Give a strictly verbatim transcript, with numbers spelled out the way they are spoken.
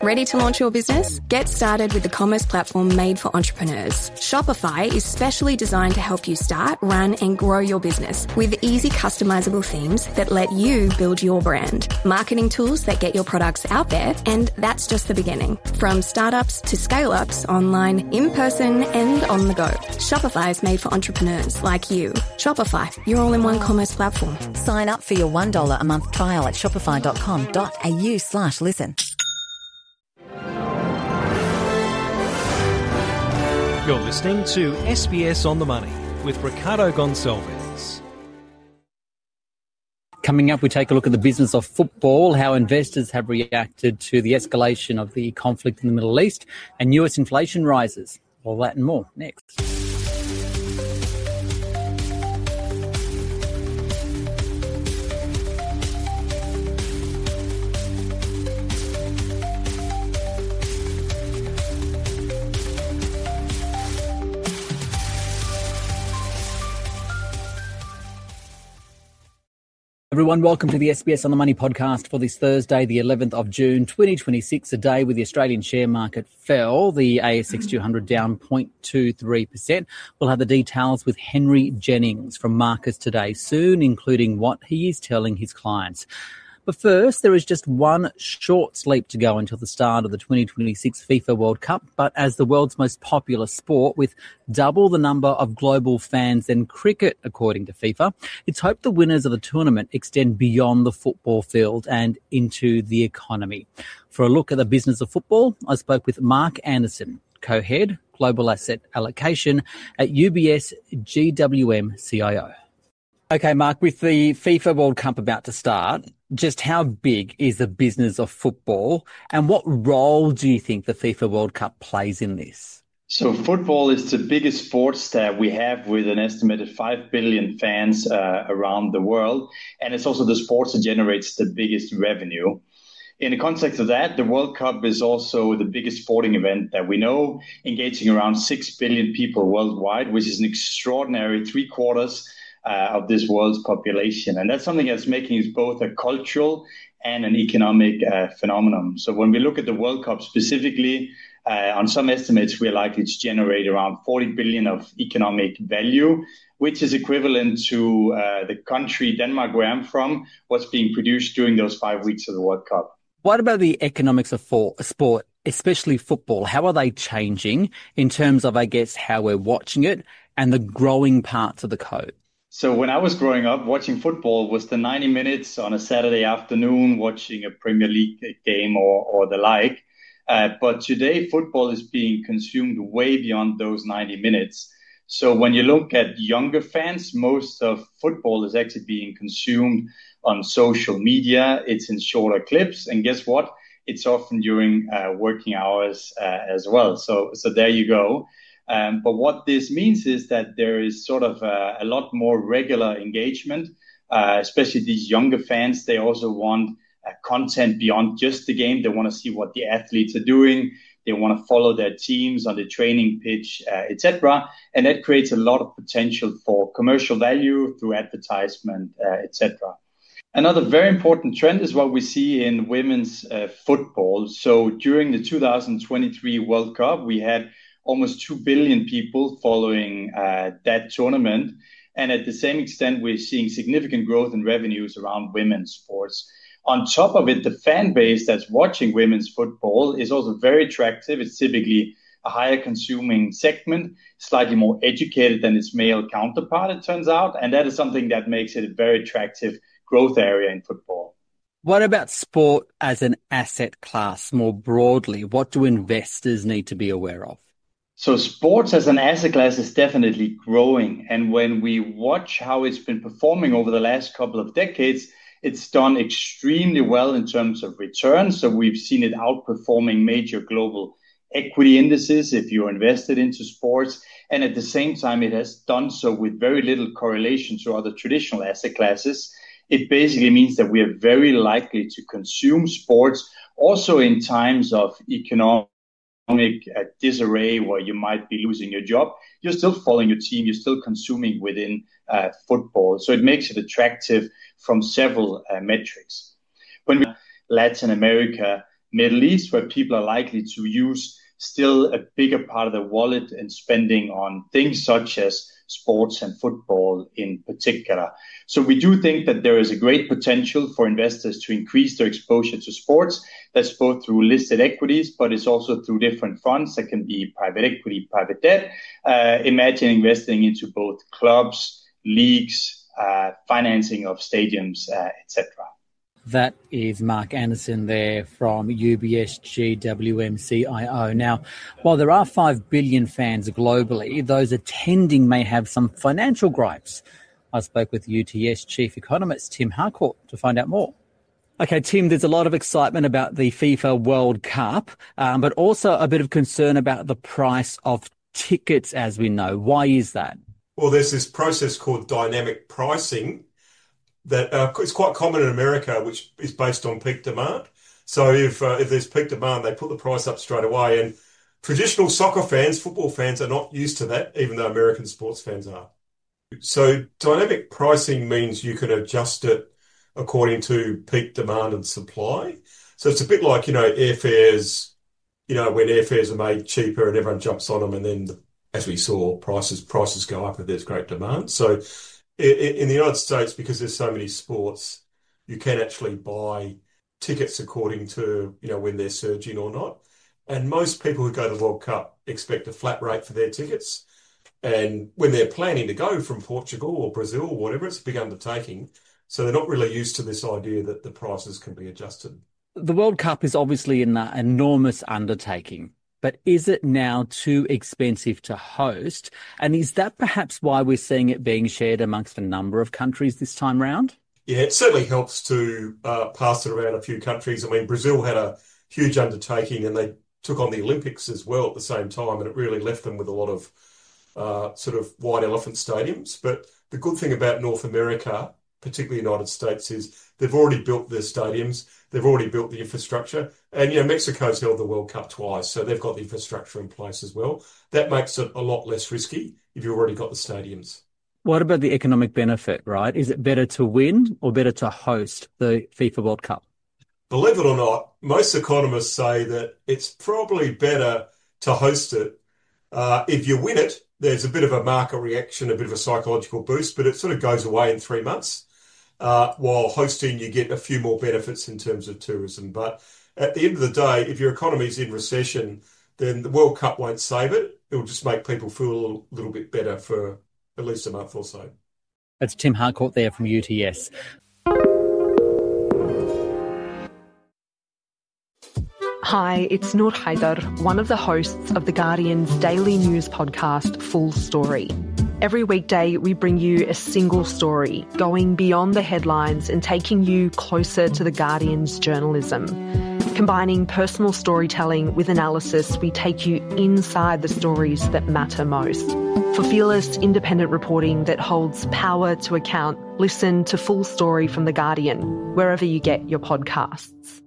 Ready to launch your business? Get started with the commerce platform made for entrepreneurs. Shopify is specially designed to help you start, run, and grow your business with easy customizable themes that let you build your brand, marketing tools that get your products out there, and that's just the beginning. From startups to scale-ups, online, in person, and on the go. Shopify is made for entrepreneurs like you. Shopify, your all-in-one commerce platform. Sign up for your one dollar a month trial at shopify.com.au slash listen. You're listening to S B S On The Money with Ricardo Gonçalves. Coming up, we take a look at the business of football, how investors have reacted to the escalation of the conflict in the Middle East, and U S inflation rises. All that and more next. Everyone, welcome to the S B S On The Money podcast for this Thursday, the eleventh of June, twenty twenty-six, a day with the Australian share market fell, the A S X two hundred down zero point two three percent. We'll have the details with Henry Jennings from Marcus today soon, including what he is telling his clients. But first, there is just one short sleep to go until the start of the twenty twenty-six FIFA World Cup. But as the world's most popular sport, with double the number of global fans than cricket, according to FIFA, it's hoped the winners of the tournament extend beyond the football field and into the economy. For a look at the business of football, I spoke with Mark Anderson, co-head Global Asset Allocation at U B S G W M C I O. Okay, Mark, with the FIFA World Cup about to start, just how big is the business of football and what role do you think the FIFA World Cup plays in this? So football is the biggest sports that we have with an estimated five billion fans uh, around the world. And it's also the sports that generates the biggest revenue. In the context of that, the World Cup is also the biggest sporting event that we know, engaging around six billion people worldwide, which is an extraordinary three quarters Uh, of this world's population. And that's something that's making it both a cultural and an economic uh, phenomenon. So when we look at the World Cup specifically, uh, on some estimates, we're likely to generate around forty billion of economic value, which is equivalent to uh, the country Denmark, where I'm from, what's being produced during those five weeks of the World Cup. What about the economics of sport, especially football? How are they changing in terms of, I guess, how we're watching it and the growing parts of the code? So when I was growing up, watching football was the ninety minutes on a Saturday afternoon, watching a Premier League game or, or the like. Uh, but today, football is being consumed way beyond those ninety minutes. So when you look at younger fans, most of football is actually being consumed on social media. It's in shorter clips. And guess what? It's often during uh, working hours uh, as well. So, so there you go. Um, but what this means is that there is sort of a, a lot more regular engagement, uh, especially these younger fans. They also want uh, content beyond just the game. They want to see what the athletes are doing. They want to follow their teams on the training pitch, uh, et cetera. And that creates a lot of potential for commercial value through advertisement, uh, et cetera. Another very important trend is what we see in women's uh, football. So during the two thousand twenty-three World Cup, we had almost two billion people following uh, that tournament. And at the same extent, we're seeing significant growth in revenues around women's sports. On top of it, the fan base that's watching women's football is also very attractive. It's typically a higher consuming segment, slightly more educated than its male counterpart, it turns out. And that is something that makes it a very attractive growth area in football. What about sport as an asset class more broadly? What do investors need to be aware of? So sports as an asset class is definitely growing. And when we watch how it's been performing over the last couple of decades, it's done extremely well in terms of returns. So we've seen it outperforming major global equity indices if you're invested into sports. And at the same time, it has done so with very little correlation to other traditional asset classes. It basically means that we are very likely to consume sports also in times of economic economic uh, disarray where you might be losing your job. You're still following your team. You're still consuming within uh, football. So it makes it attractive from several uh, metrics. When we Latin America, Middle East, where people are likely to use still a bigger part of their wallet and spending on things such as sports and football in particular. So we do think that there is a great potential for investors to increase their exposure to sports. That's both through listed equities, but it's also through different funds that can be private equity, private debt. Uh, imagine investing into both clubs, leagues, uh, financing of stadiums, uh, et cetera. That is Mark Anderson there from U B S G W M C I O. Now, while there are five billion fans globally, those attending may have some financial gripes. I spoke with U T S Chief Economist Tim Harcourt to find out more. Okay, Tim, there's a lot of excitement about the FIFA World Cup, um, but also a bit of concern about the price of tickets, as we know. Why is that? Well, there's this process called dynamic pricing that uh, is quite common in America, which is based on peak demand. So if uh, if there's peak demand, they put the price up straight away. And traditional soccer fans, football fans are not used to that, even though American sports fans are. So dynamic pricing means you can adjust it according to peak demand and supply. So it's a bit like, you know, airfares, you know, when airfares are made cheaper and everyone jumps on them, and then, the, as we saw, prices prices go up if there's great demand. So in the United States, because there's so many sports, you can actually buy tickets according to, you know, when they're surging or not. And most people who go to the World Cup expect a flat rate for their tickets. And when they're planning to go from Portugal or Brazil or whatever, it's a big undertaking. So they're not really used to this idea that the prices can be adjusted. The World Cup is obviously an enormous undertaking. But is it now too expensive to host? And is that perhaps why we're seeing it being shared amongst a number of countries this time round? Yeah, it certainly helps to uh, pass it around a few countries. I mean, Brazil had a huge undertaking and they took on the Olympics as well at the same time, and it really left them with a lot of uh, sort of white elephant stadiums. But the good thing about North America, particularly the United States, is they've already built their stadiums. They've already built the infrastructure. And, you know, Mexico's held the World Cup twice, so they've got the infrastructure in place as well. That makes it a lot less risky if you've already got the stadiums. What about the economic benefit, right? Is it better to win or better to host the FIFA World Cup? Believe it or not, most economists say that it's probably better to host it. Uh, if you win it, there's a bit of a market reaction, a bit of a psychological boost, but it sort of goes away in three months. Uh, while hosting, you get a few more benefits in terms of tourism. But at the end of the day, if your economy's in recession, then the World Cup won't save it. It'll just make people feel a little, little bit better for at least a month or so. That's Tim Harcourt there from U T S. Hi, it's Noor Haider, one of the hosts of The Guardian's daily news podcast, Full Story. Every weekday, we bring you a single story, going beyond the headlines and taking you closer to The Guardian's journalism. Combining personal storytelling with analysis, we take you inside the stories that matter most. For fearless, independent reporting that holds power to account, listen to Full Story from The Guardian, wherever you get your podcasts.